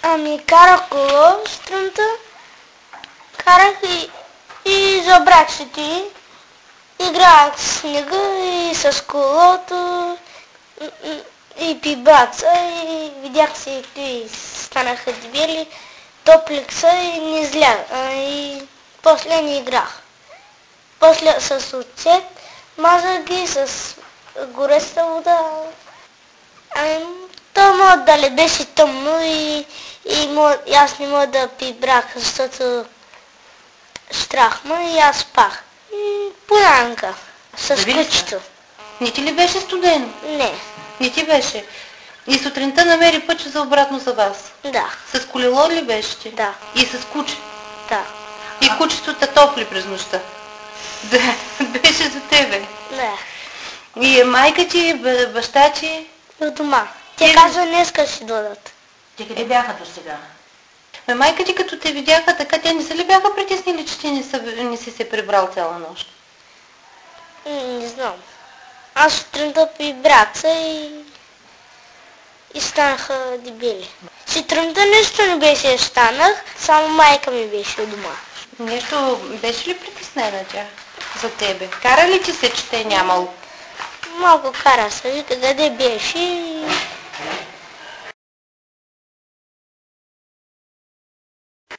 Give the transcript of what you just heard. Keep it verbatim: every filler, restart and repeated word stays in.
Ами карах коло сутринта, карах и, и за брачите, играх с снега и с колото, и, и пибаца, и видях се, и станаха дебели, топлих се и не излях, и после не играх. После с оцет мазах ги с гореща вода. Ами, то може да не беше тъмно и, и, мож, и аз не мога да прибрах, защото щрахме и аз спах. И полянка с кучето. Не ти ли беше студено? Не. Не ти беше? И сутринта намери път за обратно за вас? Да. С колело ли беше ти? Да. И с куче? Да. И кучето те топли през нощта? Да, беше за тебе? Да. И майка ти, баща ти? От дома. Те казва, днеска ще дойдат. Те къде бяха до сега? Ме майка ти като те видяха така, те не се ли бяха притеснили, че ти не, са, не си се прибрал цяла нощ? Не знам. Аз сутринта прибрах се и... и станаха дебели. Сутринта нищо не беше станах, само майка ми беше у дома. Нещо беше ли притеснена тя за тебе? Кара ли ти се, че те е нямало? Малко кара се, вика къде беше и